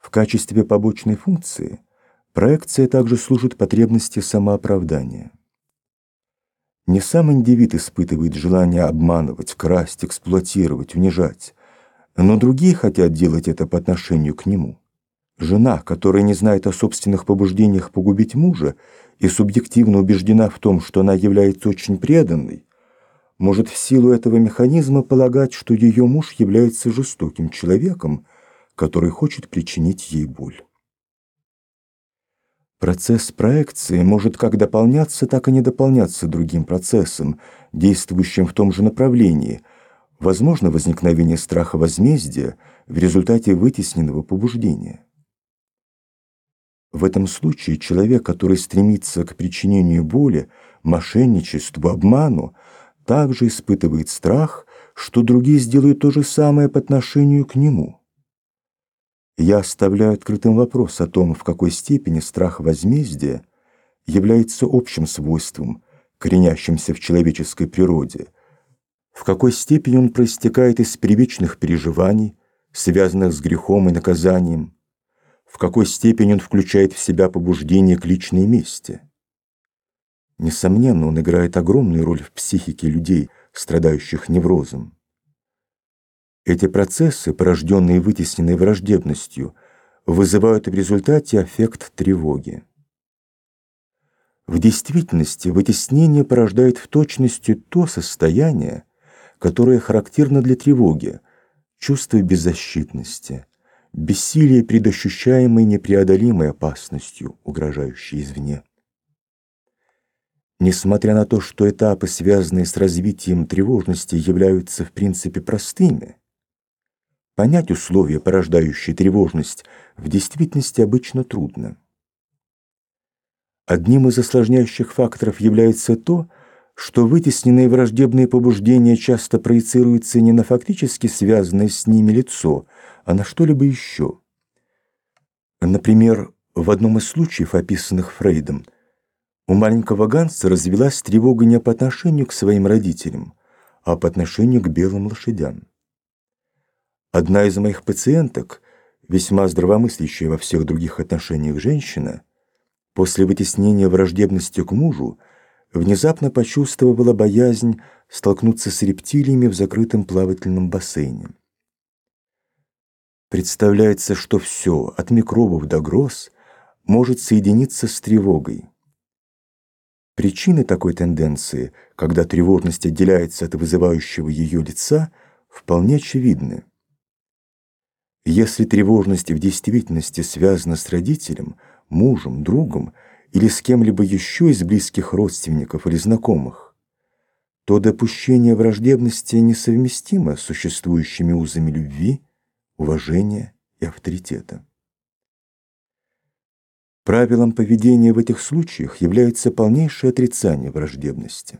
В качестве побочной функции проекция также служит потребности самооправдания. Не сам индивид испытывает желание обманывать, красть, эксплуатировать, унижать, но другие хотят делать это по отношению к нему. Жена, которая не знает о собственных побуждениях погубить мужа и субъективно убеждена в том, что она является очень преданной, может в силу этого механизма полагать, что ее муж является жестоким человеком, который хочет причинить ей боль. Процесс проекции может как дополняться, так и не дополняться другим процессом, действующим в том же направлении. Возможно возникновение страха возмездия в результате вытесненного побуждения. В этом случае человек, который стремится к причинению боли, мошенничеству, обману, также испытывает страх, что другие сделают то же самое по отношению к нему. Я оставляю открытым вопрос о том, в какой степени страх возмездия является общим свойством, коренящимся в человеческой природе, в какой степени он проистекает из привычных переживаний, связанных с грехом и наказанием, в какой степени он включает в себя побуждение к личной мести. Несомненно, он играет огромную роль в психике людей, страдающих неврозом. Эти процессы, порожденные вытесненной враждебностью, вызывают в результате аффект тревоги. В действительности вытеснение порождает в точности то состояние, которое характерно для тревоги, чувство беззащитности, бессилие перед ощущаемой непреодолимой опасностью, угрожающей извне. Несмотря на то, что этапы, связанные с развитием тревожности, являются в принципе простыми, понять условия, порождающие тревожность, в действительности обычно трудно. Одним из осложняющих факторов является то, что вытесненные враждебные побуждения часто проецируются не на фактически связанное с ними лицо, а на что-либо еще. Например, в одном из случаев, описанных Фрейдом, у маленького Ганса развилась тревога не по отношению к своим родителям, а по отношению к белым лошадям. Одна из моих пациенток, весьма здравомыслящая во всех других отношениях женщина, после вытеснения враждебности к мужу, внезапно почувствовала боязнь столкнуться с рептилиями в закрытом плавательном бассейне. Представляется, что все, от микробов до гроз, может соединиться с тревогой. Причины такой тенденции, когда тревожность отделяется от вызывающего ее лица, вполне очевидны. Если тревожность в действительности связана с родителем, мужем, другом или с кем-либо еще из близких родственников или знакомых, то допущение враждебности несовместимо с существующими узами любви, уважения и авторитета. Правилом поведения в этих случаях является полнейшее отрицание враждебности.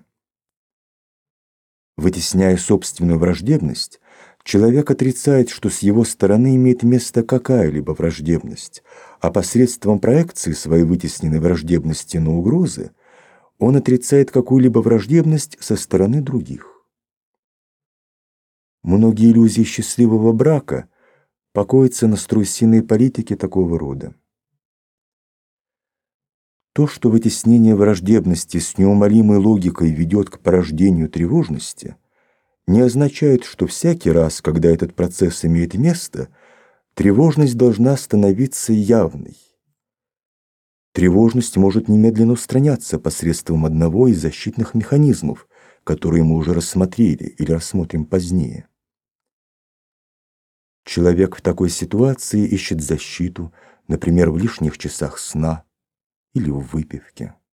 Вытесняя собственную враждебность, человек отрицает, что с его стороны имеет место какая-либо враждебность, а посредством проекции своей вытесненной враждебности на угрозы он отрицает какую-либо враждебность со стороны других. Многие иллюзии счастливого брака покоятся на страусиной политике такого рода. То, что вытеснение враждебности с неумолимой логикой ведет к порождению тревожности, не означает, что всякий раз, когда этот процесс имеет место, тревожность должна становиться явной. Тревожность может немедленно устраняться посредством одного из защитных механизмов, которые мы уже рассмотрели или рассмотрим позднее. Человек в такой ситуации ищет защиту, например, в лишних часах сна или в выпивке.